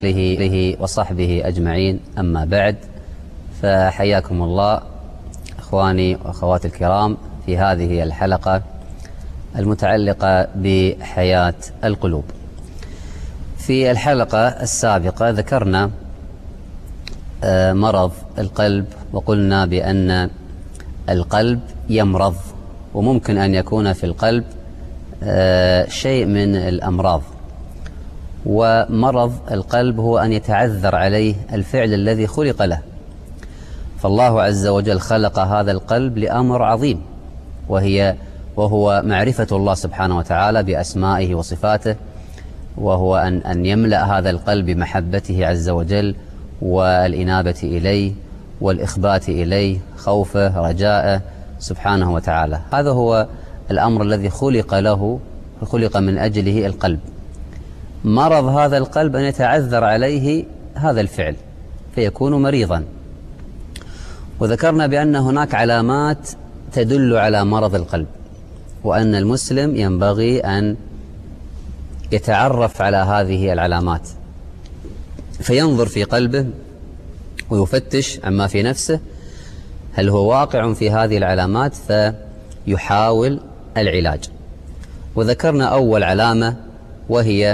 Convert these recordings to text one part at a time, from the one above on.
آله وصحبه أجمعين، أما بعد، فحياكم الله إخواني وأخواتي الكرام في هذه الحلقة المتعلقة بحياة القلوب. في الحلقة السابقة ذكرنا مرض القلب، وقلنا بأن القلب يمرض، وممكن أن يكون في القلب شيء من الأمراض. ومرض القلب هو أن يتعذر عليه الفعل الذي خلق له، فالله عز وجل خلق هذا القلب لأمر عظيم، وهو معرفة الله سبحانه وتعالى بأسمائه وصفاته، وهو أن يملأ هذا القلب بمحبته عز وجل والإنابة إليه والإخبات إليه، خوفه رجاءه سبحانه وتعالى. هذا هو الأمر الذي خلق من أجله القلب. مرض هذا القلب أن يتعذر عليه هذا الفعل فيكون مريضا. وذكرنا بأن هناك علامات تدل على مرض القلب، وأن المسلم ينبغي أن يتعرف على هذه العلامات، فينظر في قلبه ويفتش عما في نفسه، هل هو واقع في هذه العلامات، فيحاول العلاج. وذكرنا أول علامة، وهي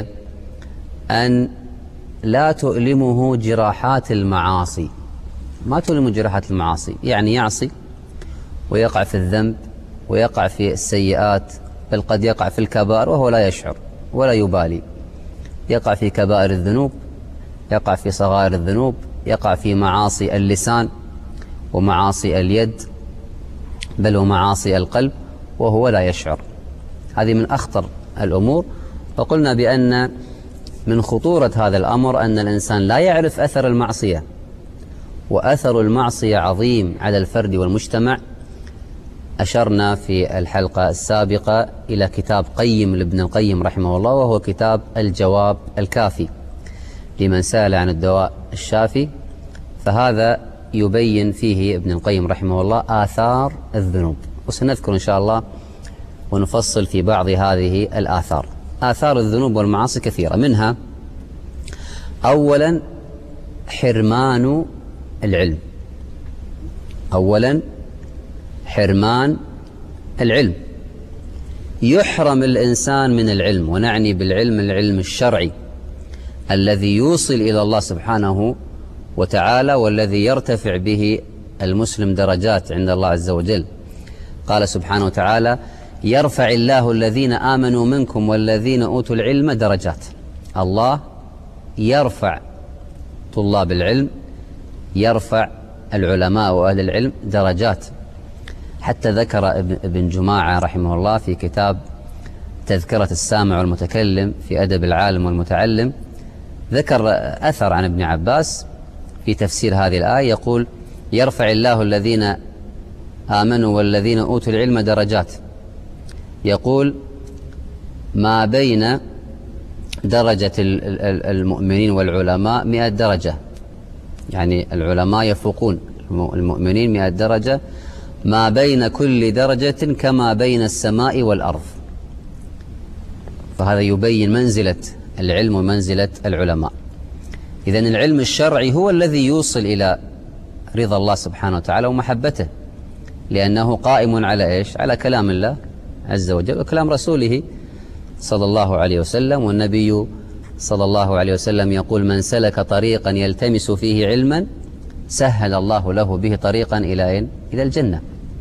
أن لا تؤلمه جراحات المعاصي. ما تؤلم جراحات المعاصي، يعني يعصي ويقع في الذنب ويقع في السيئات، بل قد يقع في الكبائر وهو لا يشعر ولا يبالي. يقع في كبائر الذنوب، يقع في صغائر الذنوب، يقع في معاصي اللسان ومعاصي اليد، بل ومعاصي القلب وهو لا يشعر. هذه من أخطر الأمور. وقلنا بأن من خطورة هذا الأمر أن الإنسان لا يعرف أثر المعصية، وأثر المعصية عظيم على الفرد والمجتمع. أشرنا في الحلقة السابقة إلى كتاب قيم لابن القيم رحمه الله، وهو كتاب الجواب الكافي لمن سأل عن الدواء الشافي. فهذا يبين فيه ابن القيم رحمه الله آثار الذنوب، وسنذكر إن شاء الله ونفصل في بعض هذه الآثار. آثار الذنوب والمعاصي كثيرة، منها أولا حرمان العلم. أولا حرمان العلم. يحرم الإنسان من العلم، ونعني بالعلم العلم الشرعي الذي يوصل إلى الله سبحانه وتعالى، والذي يرتفع به المسلم درجات عند الله عز وجل. قال سبحانه وتعالى: يرفع الله الذين آمنوا منكم والذين أوتوا العلم درجات. الله يرفع طلاب العلم، يرفع العلماء وأهل العلم درجات. حتى ذكر ابن جماعة رحمه الله في كتاب تذكرة السامع والمتكلم في أدب العالم والمتعلم، ذكر أثر عن ابن عباس في تفسير هذه الآية، يقول: يرفع الله الذين آمنوا والذين أوتوا العلم درجات. يقول: ما بين درجة المؤمنين والعلماء 100 درجة، يعني العلماء يفوقون المؤمنين 100 درجة، ما بين كل درجة كما بين السماء والأرض. فهذا يبين منزلة العلم ومنزلة العلماء. إذن العلم الشرعي هو الذي يوصل إلى رضا الله سبحانه وتعالى ومحبته، لأنه قائم على إيش؟ على كلام الله عز وجل وكلام رسوله صلى الله عليه وسلم. والنبي صلى الله عليه وسلم يقول: من سلك طريقا يلتمس فيه علما سهل الله له به طريقا إلى الجنة.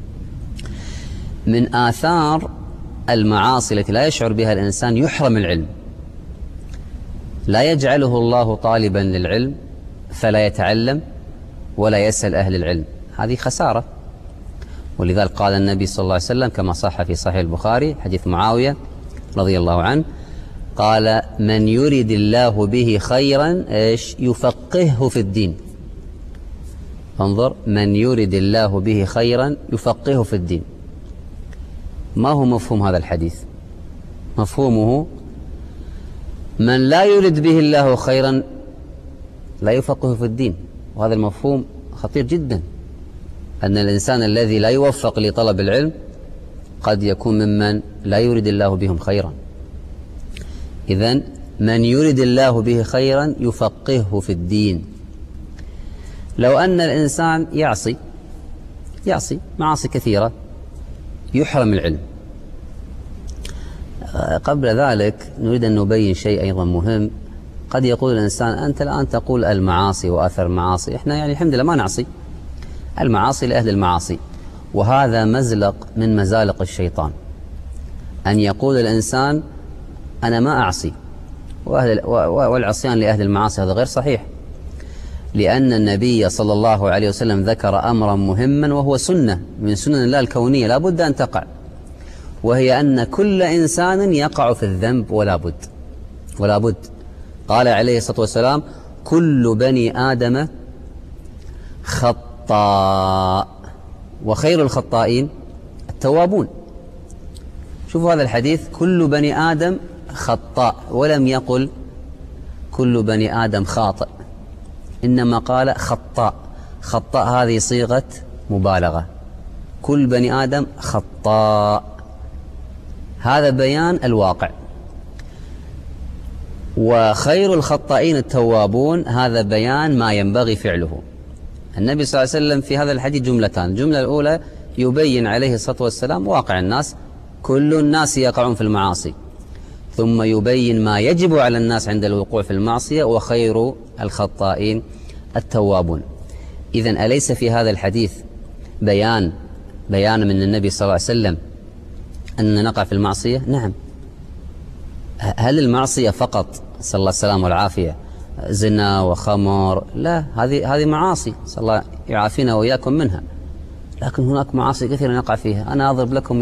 من آثار المعاصي التي لا يشعر بها الإنسان يحرم العلم، لا يجعله الله طالبا للعلم فلا يتعلم ولا يسأل أهل العلم، هذه خسارة. ولذلك قال النبي صلى الله عليه وسلم كما صح في صحيح البخاري حديث معاوية رضي الله عنه، قال: من يرد الله به خيرا يفقهه في الدين. انظر، من يرد الله به خيرا يفقهه في الدين. ما هو مفهوم هذا الحديث؟ مفهومه: من لا يرد به الله خيرا لا يفقهه في الدين. وهذا المفهوم خطير جدا، أن الإنسان الذي لا يوفق لطلب العلم قد يكون ممن لا يريد الله بهم خيرا. إذن من يرد الله به خيرا يفقهه في الدين. لو أن الإنسان يعصي معاصي كثيرة يحرم العلم. قبل ذلك نريد أن نبين شيء أيضا مهم. قد يقول الإنسان أنت الآن تقول المعاصي وأثر المعاصي، إحنا يعني الحمد لله ما نعصي، المعاصي لأهل المعاصي، وهذا مزلق من مزالق الشيطان أن يقول الإنسان أنا ما أعصي والعصيان لأهل المعاصي. هذا غير صحيح، لأن النبي صلى الله عليه وسلم ذكر أمرا مهما وهو سنة من سنن الله الكونية لا بد أن تقع، وهي أن كل إنسان يقع في الذنب ولا بد. قال عليه الصلاة والسلام كل بني آدم خطاء وخير الخطائين التوابون. شوفوا هذا الحديث، كل بني آدم خطاء، ولم يقل كل بني آدم خاطئ، إنما قال خطاء هذه صيغة مبالغة، كل بني آدم خطاء، هذا بيان الواقع. وخير الخطائين التوابون هذا بيان ما ينبغي فعله. النبي صلى الله عليه وسلم في هذا الحديث جملتان، الجملة الأولى يبين عليه الصلاة والسلام واقع الناس، كل الناس يقعون في المعاصي، ثم يبين ما يجب على الناس عند الوقوع في المعصية، وخير الخطائين التوابون. إذن أليس في هذا الحديث بيان من النبي صلى الله عليه وسلم أن نقع في المعصية؟ نعم. هل المعصية فقط صلى الله السلام والعافية زنا وخمر؟ لا، هذه معاصي صلى الله يعافينا وإياكم منها، لكن هناك معاصي كثيرة نقع فيها. أنا أضرب لكم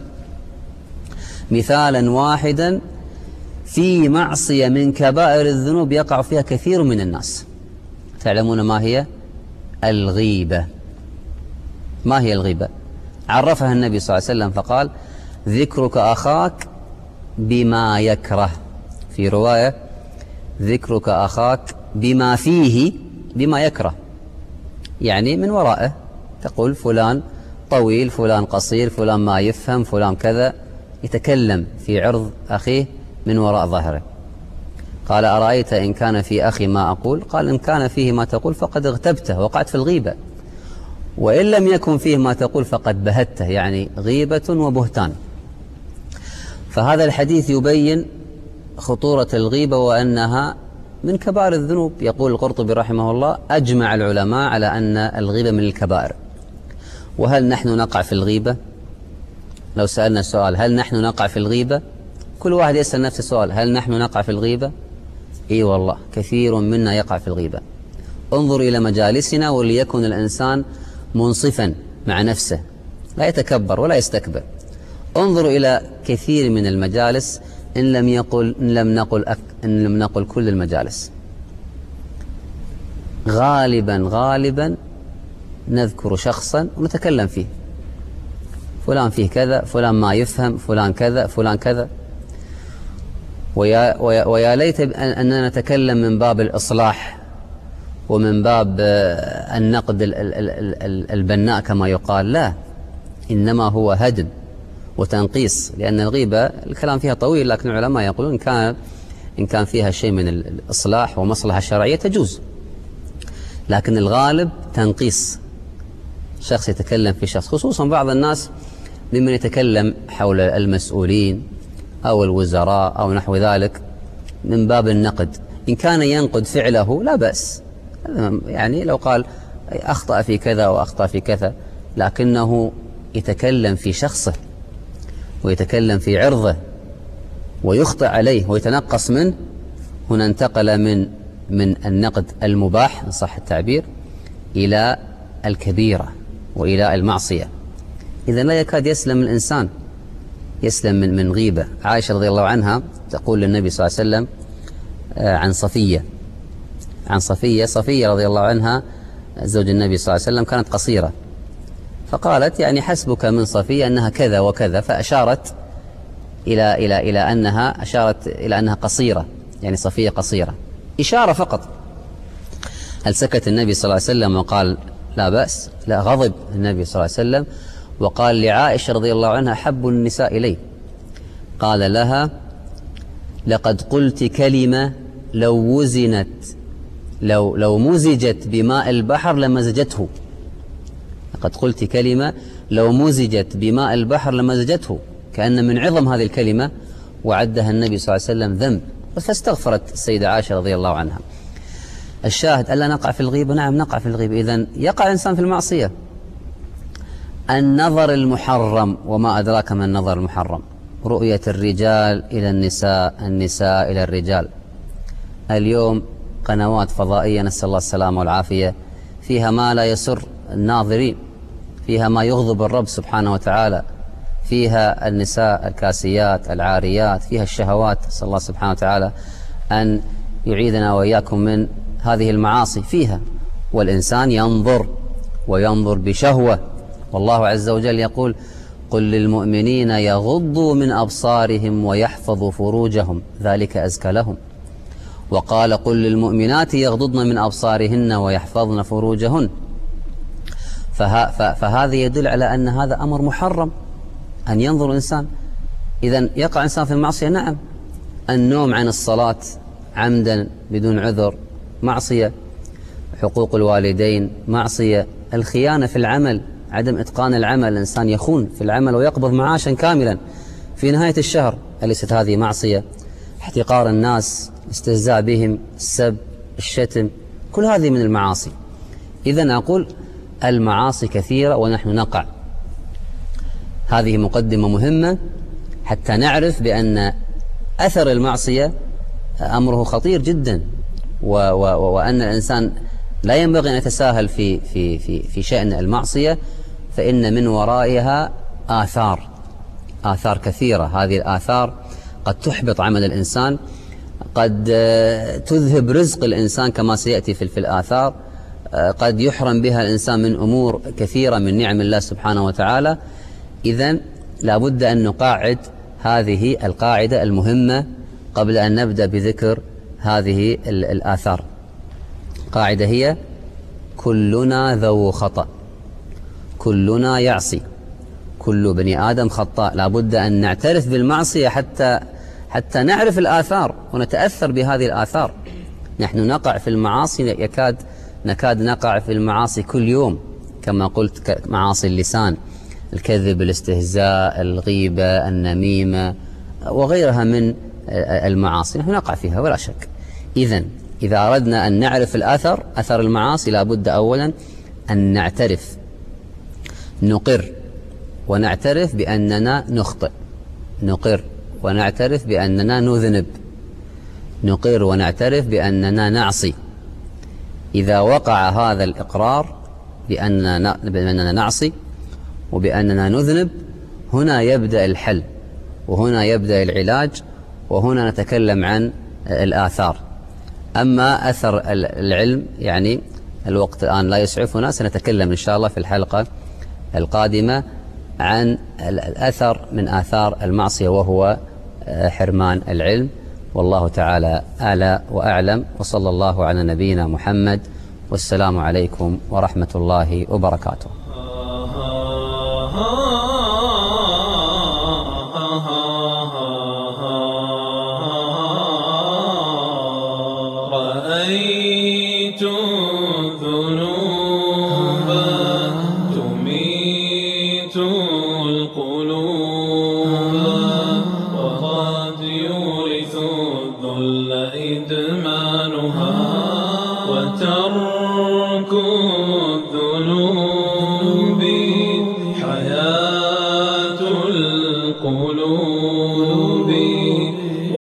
مثالا واحدا في معصية من كبائر الذنوب يقع فيها كثير من الناس. تعلمون ما هي؟ الغيبة. ما هي الغيبة؟ عرفها النبي صلى الله عليه وسلم فقال ذكرك أخاك بما يكره، في رواية ذكرك أخاك بما فيه بما يكره، يعني من ورائه تقول فلان طويل، فلان قصير، فلان ما يفهم، فلان كذا، يتكلم في عرض أخيه من وراء ظهره. قال أرأيت إن كان في أخي ما أقول؟ قال إن كان فيه ما تقول فقد اغتبته، وقعت في الغيبة، وإن لم يكن فيه ما تقول فقد بهته، يعني غيبة وبهتان. فهذا الحديث يبين خطورة الغيبة وأنها من كبائر الذنوب. يقول القرطبي رحمه الله أجمع العلماء على أن الغيبة من الكبائر. وهل نحن نقع في الغيبة؟ لو سألنا السؤال هل نحن نقع في الغيبة، كل واحد يسأل نفس السؤال، هل نحن نقع في الغيبة؟ إي والله كثير منا يقع في الغيبة. انظر إلى مجالسنا وليكن الإنسان منصفا مع نفسه، لا يتكبر ولا يستكبر. انظر إلى كثير من المجالس إن لم نقل كل المجالس، غالبا نذكر شخصا ونتكلم فيه، فلان فيه كذا، فلان ما يفهم، فلان كذا، فلان كذا. ويا ليت أننا نتكلم من باب الإصلاح ومن باب النقد البناء كما يقال، لا، إنما هو هدم وتنقيص. لأن الغيبة الكلام فيها طويل، لكن العلماء يقولون إن كان فيها شيء من الإصلاح ومصلحة شرعية تجوز، لكن الغالب تنقيص. شخص يتكلم في شخص، خصوصا بعض الناس ممن يتكلم حول المسؤولين أو الوزراء أو نحو ذلك من باب النقد. إن كان ينقد فعله لا بأس، يعني لو قال أخطأ في كذا أو أخطأ في كذا، لكنه يتكلم في شخصه ويتكلم في عرضه ويخطئ عليه ويتنقص منه، هنا انتقل من النقد المباح إن صح التعبير إلى الكبيرة وإلى المعصية. إذا لا يكاد يسلم الإنسان، يسلم من غيبة. عائشة رضي الله عنها تقول للنبي صلى الله عليه وسلم عن صفية رضي الله عنها زوج النبي صلى الله عليه وسلم كانت قصيرة، فقالت يعني حسبك من صفية أنها كذا وكذا، فأشارت إلى أنها قصيرة، يعني صفية قصيرة، إشارة فقط. هل سكت النبي صلى الله عليه وسلم وقال لا بأس؟ لا، غضب النبي صلى الله عليه وسلم وقال لعائشة رضي الله عنها حب النساء إلي، قال لها لقد قلت كلمة لو وزنت لو مزجت بماء البحر لمزجته. لقد قلت كلمة لو مزجت بماء البحر لمزجته، كأن من عظم هذه الكلمة وعدها النبي صلى الله عليه وسلم ذنب، فاستغفرت السيدة عائشة رضي الله عنها. الشاهد ألا نقع في الغيبة؟ نعم نقع في الغيبة. إذن يقع الإنسان في المعصية. النظر المحرم، وما أدراك ما النظر المحرم، رؤية الرجال إلى النساء، النساء إلى الرجال. اليوم قنوات فضائية نسأل الله السلامة والعافية فيها ما لا يسر الناظرين، فيها ما يغضب الرب سبحانه وتعالى، فيها النساء الكاسيات العاريات، فيها الشهوات. نسأل الله سبحانه وتعالى أن يعيذنا وإياكم من هذه المعاصي فيها. والإنسان ينظر وينظر بشهوة، والله عز وجل يقول: قل للمؤمنين يغضوا من أبصارهم ويحفظوا فروجهم ذلك أزكى لهم. وقال: قل للمؤمنات يغضضن من أبصارهن ويحفظن فروجهن. فهذا يدل على أن هذا أمر محرم أن ينظر الإنسان. إذن يقع إنسان في المعصية، نعم. النوم عن الصلاة عمدا بدون عذر معصية، حقوق الوالدين معصية، الخيانة في العمل، عدم إتقان العمل، الإنسان يخون في العمل ويقبض معاشا كاملا في نهاية الشهر، أليست هذه معصية؟ احتقار الناس، استهزاء بهم، السب، الشتم، كل هذه من المعاصي. إذن أقول المعاصي كثيرة ونحن نقع. هذه مقدمة مهمة حتى نعرف بأن أثر المعصية أمره خطير جدا، وأن الإنسان لا ينبغي أن يتساهل في شأن المعصية، فإن من ورائها آثار كثيرة. هذه الآثار قد تحبط عمل الإنسان، قد تذهب رزق الإنسان كما سيأتي في الآثار، قد يحرم بها الإنسان من أمور كثيرة من نعم الله سبحانه وتعالى. إذن لابد أن نقاعد هذه القاعدة المهمة قبل أن نبدأ بذكر هذه الآثار. قاعدة هي: كلنا ذو خطأ، كلنا يعصي، كل بني آدم خطاء. لابد أن نعترف بالمعصية حتى نعرف الآثار ونتأثر بهذه الآثار. نحن نقع في المعاصي، نكاد نقع في المعاصي كل يوم، كما قلت معاصي اللسان، الكذب، الاستهزاء، الغيبة، النميمة وغيرها من المعاصي، نحن نقع فيها ولا شك. إذن إذا أردنا أن نعرف أثر المعاصي، لابد أولا أن نعترف، نقر ونعترف بأننا نخطئ، نقر ونعترف بأننا نذنب، نقر ونعترف بأننا نعصي. إذا وقع هذا الإقرار بأننا نعصي وبأننا نذنب، هنا يبدأ الحل، وهنا يبدأ العلاج، وهنا نتكلم عن الآثار. أما أثر العلم يعني الوقت الآن لا يسعفنا، سنتكلم إن شاء الله في الحلقة القادمة عن الأثر من آثار المعصية، وهو حرمان العلم. والله تعالى أعلى وأعلم، وصلى الله على نبينا محمد، والسلام عليكم ورحمة الله وبركاته. رأيت الذنوب تميت القلوب، وقد يورث الذل إدمانها، وترك الذنوب حياة القلوب.